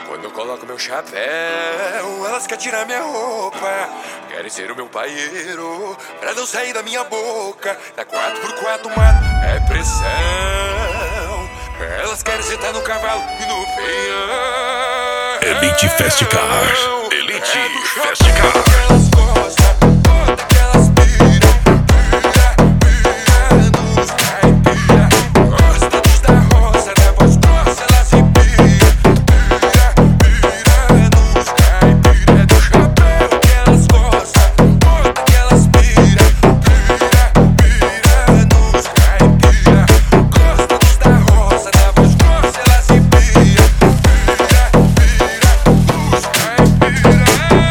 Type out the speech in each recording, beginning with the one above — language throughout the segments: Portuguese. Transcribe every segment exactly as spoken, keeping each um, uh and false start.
Quando eu coloco meu chapéu, elas querem tirar minha roupa. Querem ser o meu paieiro, pra não sair da minha boca. Na quatro por quatro mato é pressão. Elas querem sentar no cavalo e no peão. Elite Fast Car. Elite É Fast Car. que elas gostam, bota que elas pira. Pira, pira nos caipira. Gosta dos da roça, da voz grossa, elas se pira. Pira, pira nos caipira. É do chapéu que elas gostam, bota que elas pira. Pira, pira nos caipira. Gosta dos da roça, da voz grossa, elas se pira. Pira, pira nos caipira.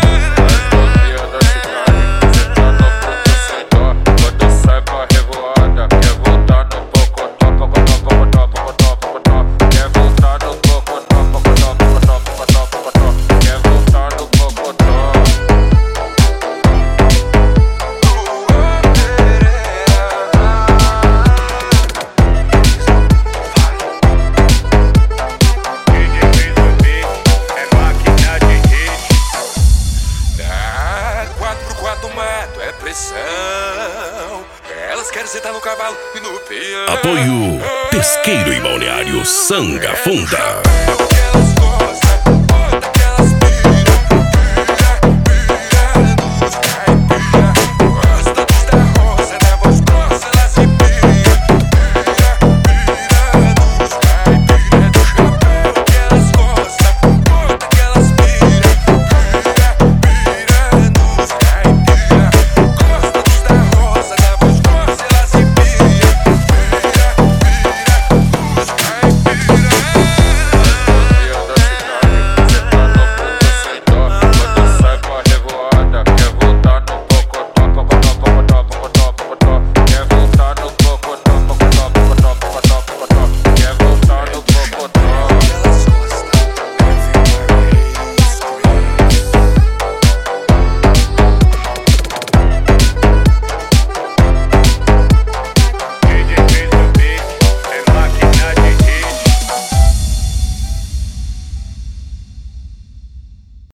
É pressão. Elas querem sentar no cavalo e no peão. Apoio Pesqueiro e Balneário Sanga Funda. É do chapéu que elas gostam.